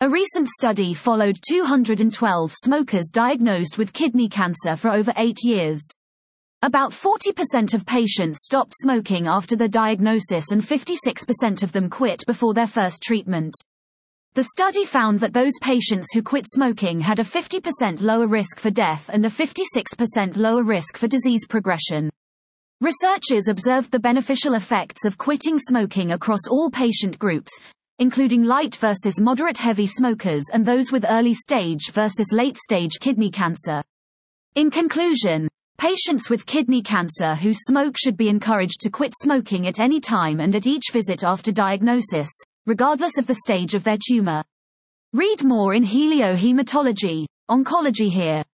A recent study followed 212 smokers diagnosed with kidney cancer for over 8 years. About 40% of patients stopped smoking after the diagnosis and 56% of them quit before their first treatment. The study found that those patients who quit smoking had a 50% lower risk for death and a 56% lower risk for disease progression. Researchers observed the beneficial effects of quitting smoking across all patient groups, including light versus moderate heavy smokers and those with early stage versus late stage kidney cancer. In conclusion, patients with kidney cancer who smoke should be encouraged to quit smoking at any time and at each visit after diagnosis, regardless of the stage of their tumor. Read more in Heliohematology, Oncology here.